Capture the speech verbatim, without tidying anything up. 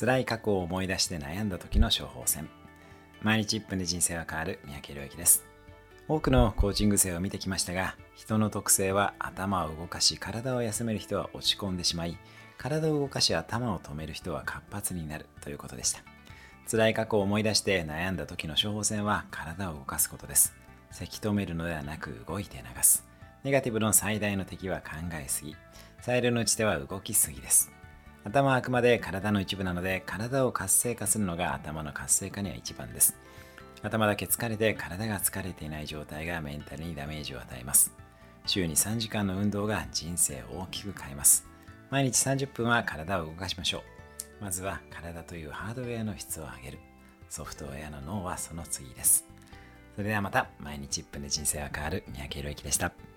辛い過去を思い出して悩んだ時の処方箋。毎日いっぷんで人生は変わる三宅良之です。多くのコーチング生を見てきましたが、人の特性は頭を動かし体を休める人は落ち込んでしまい、体を動かし頭を止める人は活発になるということでした。辛い過去を思い出して悩んだ時の処方箋は体を動かすことです。せき止めるのではなく動いて流す。ネガティブの最大の敵は考えすぎ。最良の打ち手は動きすぎです。頭はあくまで体の一部なので、体を活性化するのが頭の活性化には一番です。頭だけ疲れて体が疲れていない状態がメンタルにダメージを与えます。週にさんじかんの運動が人生を大きく変えます。毎日さんじゅっぷんは体を動かしましょう。まずは体というハードウェアの質を上げる。ソフトウェアの脳はその次です。それではまた、毎日いっぷんで人生は変わる三宅良之でした。